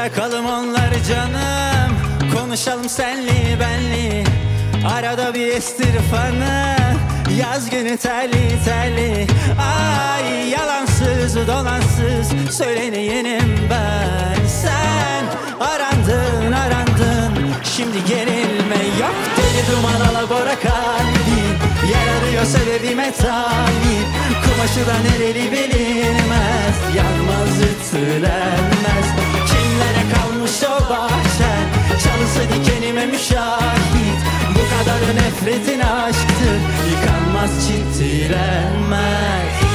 Bırakalım onları canım, konuşalım senli benli. Arada bir estir fanı, yaz günü terli terli. Ay yalansız dolansız söyleneyenim ben. Sen arandın arandın, şimdi gerilme yok. Deli duman alabora kalbin, yer arıyor sebebime talip. Kumaşı da nereli bilinmez, yanmaz ütülenmez. Kimlere kalmış o bahçen, çalısı dikenime müşahit. Bu kadar nefretin aşktır, yıkanmaz çitilenmez.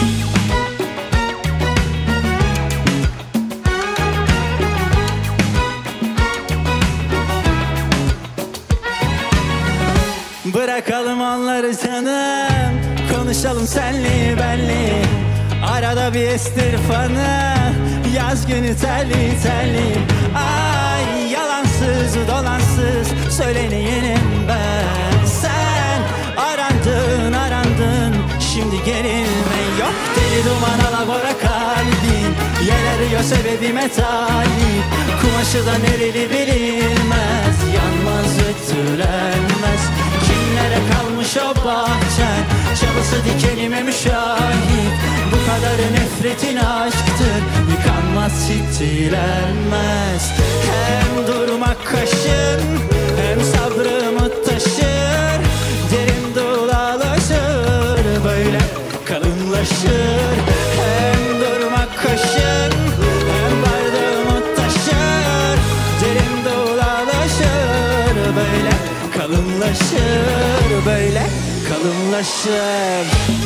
Bırakalım onları canım, konuşalım senli benli. Arada bir estir fanı, yaz günü terli terli. Ay yalansız dolansız söyleneyenim ben. Sen arandın arandın, şimdi gerilme yok. Deli duman alabora kalbin, yer arıyor sebebime talip. Kumaşı da nereli bilinmez, yanmaz ütülenmez. Kimlere kalmış o bahçen, çalısı dikenime müşahit. Bu kadar nefretin aşktır, yıkanmaz çitilenmez. Hem durmak kaşın, hem sabrımı taşır. Derin dolaşır, böyle kalınlaşır. Hem durmak kaşın, hem bardağımı taşır. Derin dolaşır, böyle kalınlaşır, böyle kalınlaşır.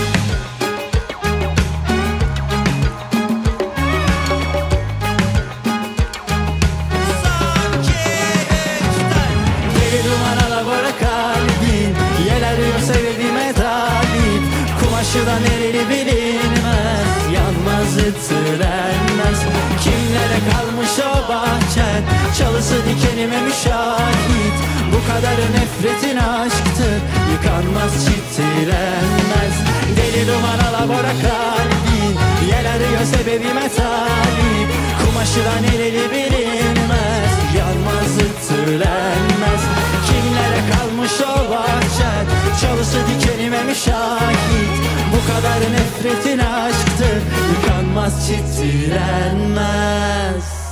Deli duman alabora kalbin, yel arıyor sebebime talip. Kumaşı da nereli bilinmez, yanmaz ütülenmez. Kimlere kalmış o bahçen, çalısı dikenime müşahit. Bu kadar nefretin aşktır, yıkanmaz çitilenmez. Deli duman alabora kalbin, yer arıyor sebebime talip. Kumaşı da nereli bilinmez, yanmaz ütülenmez. Kimlere kalmış o bahçen, çalısı dikenime müşahit. Bu kadar nefretin aşktır, yıkanmaz çitilenmez.